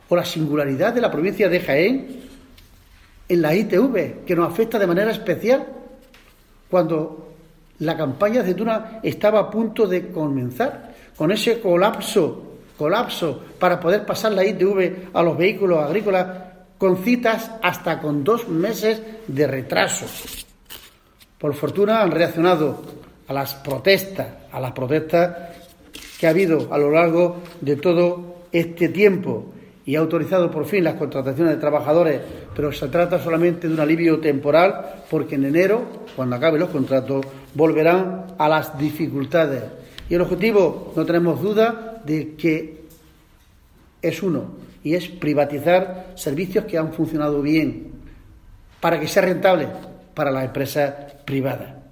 o la singularidad de la provincia de Jaén en la ITV, que nos afecta de manera especial cuando la campaña de aceituna estaba a punto de comenzar, con ese colapso para poder pasar la ITV a los vehículos agrícolas, con citas hasta con 2 meses de retraso. Por fortuna han reaccionado a las protestas que ha habido a lo largo de todo este tiempo y ha autorizado por fin las contrataciones de trabajadores, pero se trata solamente de un alivio temporal, porque en enero, cuando acaben los contratos, volverán a las dificultades. Y el objetivo, no tenemos duda de que es uno, y es privatizar servicios que han funcionado bien, para que sea rentable para las empresas privadas.